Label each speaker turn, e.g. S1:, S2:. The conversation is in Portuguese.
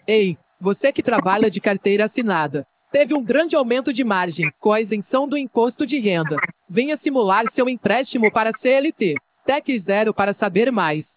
S1: Ei, você que trabalha de carteira assinada. Teve um grande aumento de margem com a isenção do imposto de renda. Venha simular seu empréstimo para CLT. Tec Zero para saber mais.